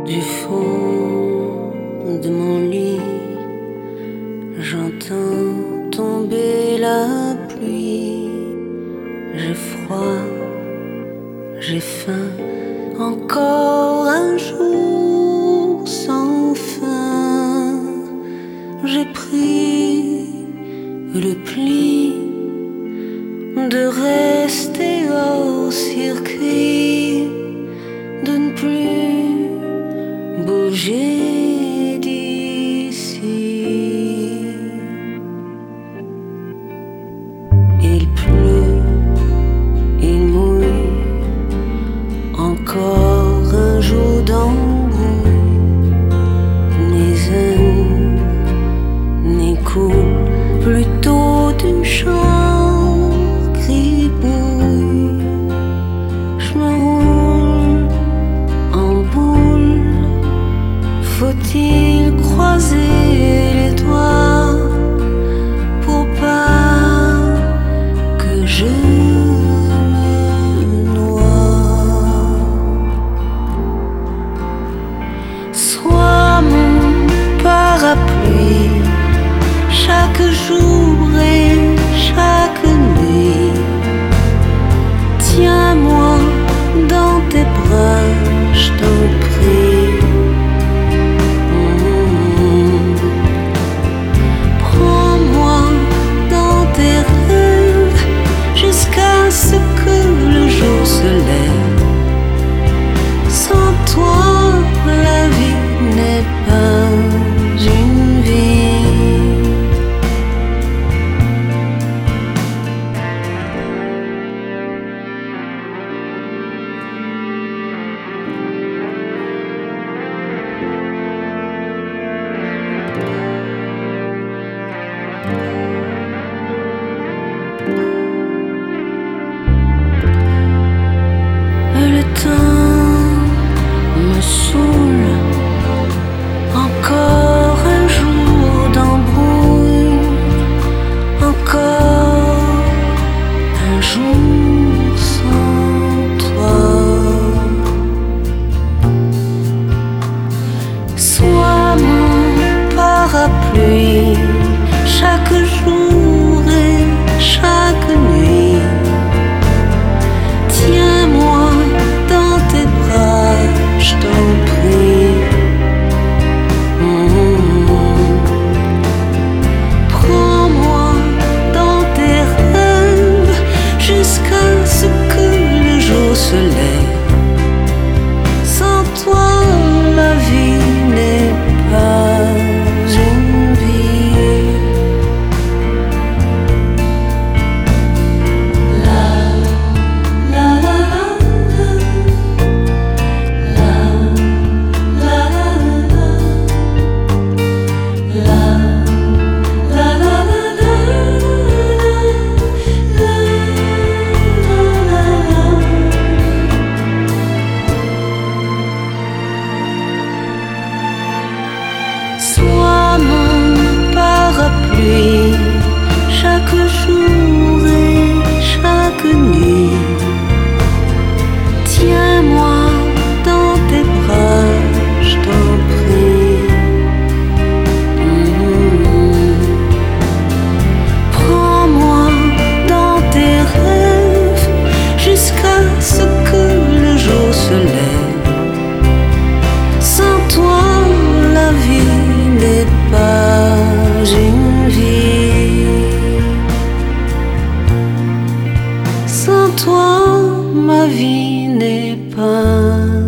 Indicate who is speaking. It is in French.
Speaker 1: Du fond de mon lit, j'entends tomber la pluie. J'ai froid, j'ai faim, encore un jour sans fin. J'ai pris le pli de rester au circuit, de ne plus bouger d'ici. Il pleut, il mouille, encore un jour d'embrouille, ni zen, ni cool, plutôt d'une chambre gribouille. Je me roule en boule. Faut-il croiser les doigts pour pas que je me noie? Sois mon parapluie chaque jour et chaque nuit. Tiens-moi dans tes bras, je t'en prie. Prends-moi dans tes rêves jusqu'à ce que le jour se lève. Sans toi, la vie n'est pas une vie. Le temps me saoule, encore un jour d'embrouille, encore un jour sans toi. Sois mon parapluie chaque jour et chaque nuit. Tiens-moi dans tes bras, je t'en prie. Prends-moi dans tes rêves jusqu'à ce que le jour se lève. Sans toi, la vie n'est pas une vie. La la la la la la la Sois mon parapluie chaque jour et chaque nuit. Tiens-moi dans tes bras, je t'en prie. Prends-moi dans tes rêves jusqu'à ce que le jour se lève. Sans toi, la vie n'est pas une vie. Sans toi, ma vie n'est pas